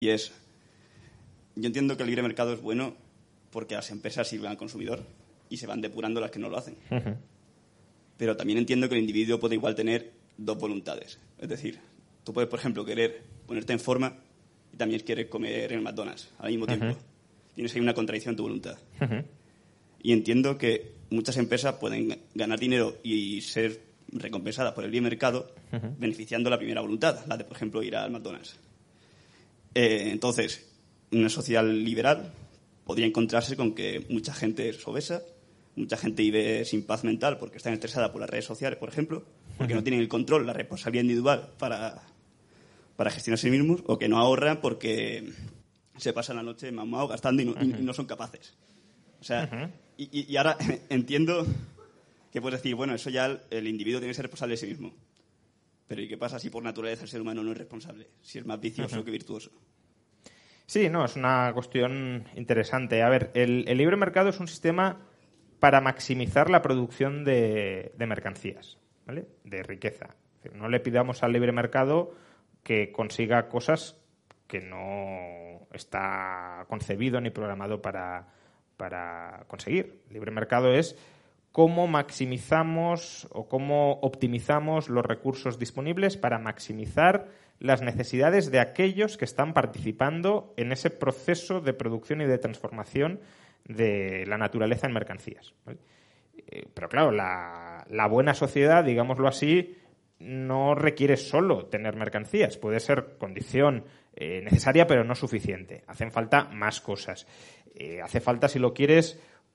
Y es, yo entiendo que el libre mercado es bueno porque las empresas sirven al consumidor y se van depurando las que no lo hacen. Uh-huh. Pero también entiendo que el individuo puede igual tener dos voluntades. Es decir, tú puedes, por ejemplo, querer ponerte en forma y también quieres comer en McDonald's al mismo tiempo. Uh-huh. Tienes ahí una contradicción en tu voluntad. Uh-huh. Y entiendo que muchas empresas pueden ganar dinero y ser recompensadas por el libre mercado uh-huh. beneficiando la primera voluntad, la de, por ejemplo, ir al McDonald's. Entonces, una sociedad liberal podría encontrarse con que mucha gente es obesa, mucha gente vive sin paz mental porque está estresada por las redes sociales, por ejemplo, porque no tienen el control, la responsabilidad individual para gestionar a sí mismos, o que no ahorran porque se pasan la noche mamado gastando y no son capaces. O sea, y ahora entiendo que puedes decir, bueno, eso ya el individuo tiene que ser responsable de sí mismo. Pero ¿y qué pasa si por naturaleza el ser humano no es responsable? Si es más vicioso que virtuoso. Sí, no, es una cuestión interesante. A ver, el libre mercado es un sistema para maximizar la producción de mercancías, ¿vale? De riqueza. No le pidamos al libre mercado que consiga cosas que no está concebido ni programado para conseguir. El libre mercado es cómo maximizamos o cómo optimizamos los recursos disponibles para maximizar las necesidades de aquellos que están participando en ese proceso de producción y de transformación de la naturaleza en mercancías, ¿vale? Pero claro, la buena sociedad, digámoslo así, no requiere solo tener mercancías. Puede ser condición necesaria, pero no suficiente. Hacen falta más cosas. Hace falta, si lo quieres,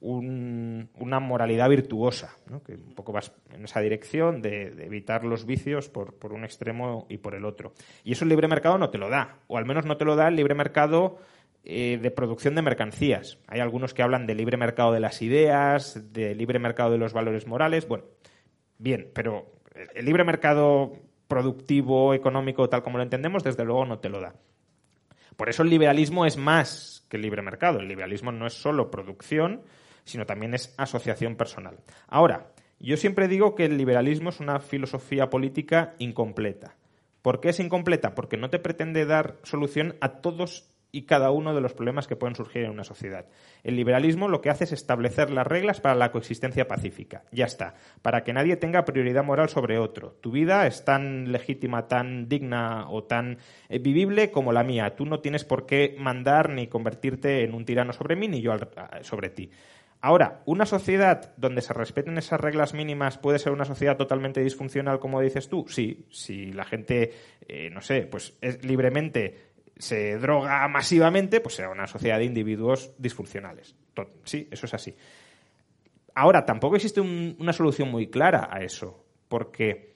una moralidad virtuosa, ¿no? Que un poco vas en esa dirección de evitar los vicios por un extremo y por el otro. Y eso el libre mercado no te lo da, o al menos no te lo da el libre mercado de producción de mercancías. Hay algunos que hablan del libre mercado de las ideas, del libre mercado de los valores morales. Bueno, bien, pero el libre mercado productivo, económico, tal como lo entendemos, desde luego no te lo da. Por eso el liberalismo es más que el libre mercado. El liberalismo no es solo producción, sino también es asociación personal. Ahora, yo siempre digo que el liberalismo es una filosofía política incompleta. ¿Por qué es incompleta? Porque no te pretende dar solución a todos y cada uno de los problemas que pueden surgir en una sociedad. El liberalismo lo que hace es establecer las reglas para la coexistencia pacífica. Ya está. Para que nadie tenga prioridad moral sobre otro. Tu vida es tan legítima, tan digna o tan vivible como la mía. Tú no tienes por qué mandar ni convertirte en un tirano sobre mí ni yo sobre ti. Ahora, ¿una sociedad donde se respeten esas reglas mínimas puede ser una sociedad totalmente disfuncional, como dices tú? Sí, si la gente, pues libremente se droga masivamente, pues será una sociedad de individuos disfuncionales. Sí, eso es así. Ahora, tampoco existe una solución muy clara a eso, porque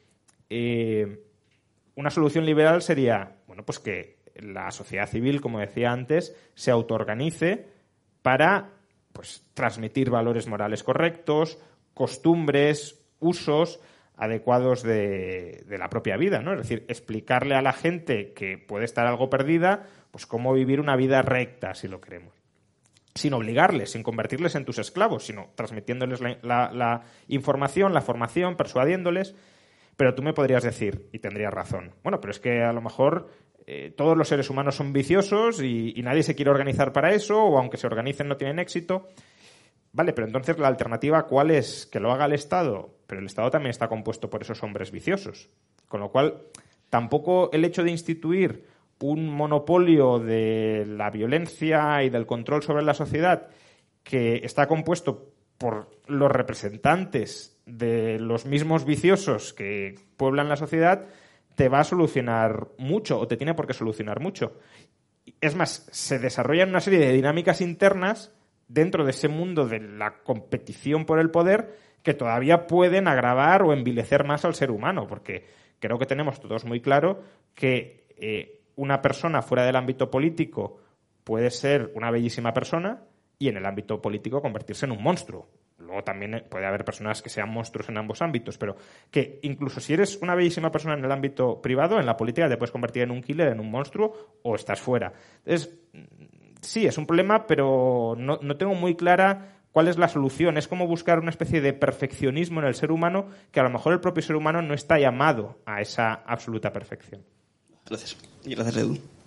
una solución liberal sería, bueno, pues que la sociedad civil, como decía antes, se autoorganice para transmitir valores morales correctos, costumbres, usos adecuados de la propia vida, ¿no? Es decir, explicarle a la gente que puede estar algo perdida, pues cómo vivir una vida recta, si lo queremos. Sin obligarles, sin convertirles en tus esclavos, sino transmitiéndoles la información, la formación, persuadiéndoles. Pero tú me podrías decir, y tendrías razón, bueno, pero es que a lo mejor todos los seres humanos son viciosos y nadie se quiere organizar para eso, o aunque se organicen no tienen éxito. Vale, pero entonces la alternativa, ¿cuál es? Que lo haga el Estado. Pero el Estado también está compuesto por esos hombres viciosos. Con lo cual, tampoco el hecho de instituir un monopolio de la violencia y del control sobre la sociedad que está compuesto por los representantes de los mismos viciosos que pueblan la sociedad, te va a solucionar mucho, o te tiene por qué solucionar mucho. Es más, se desarrollan una serie de dinámicas internas dentro de ese mundo de la competición por el poder que todavía pueden agravar o envilecer más al ser humano, porque creo que tenemos todos muy claro que una persona fuera del ámbito político puede ser una bellísima persona y en el ámbito político convertirse en un monstruo. Luego también puede haber personas que sean monstruos en ambos ámbitos, pero que incluso si eres una bellísima persona en el ámbito privado, en la política te puedes convertir en un killer, en un monstruo, o estás fuera. Entonces, sí, es un problema, pero no tengo muy clara cuál es la solución. Es como buscar una especie de perfeccionismo en el ser humano que a lo mejor el propio ser humano no está llamado a esa absoluta perfección. Gracias. Y gracias, Edu.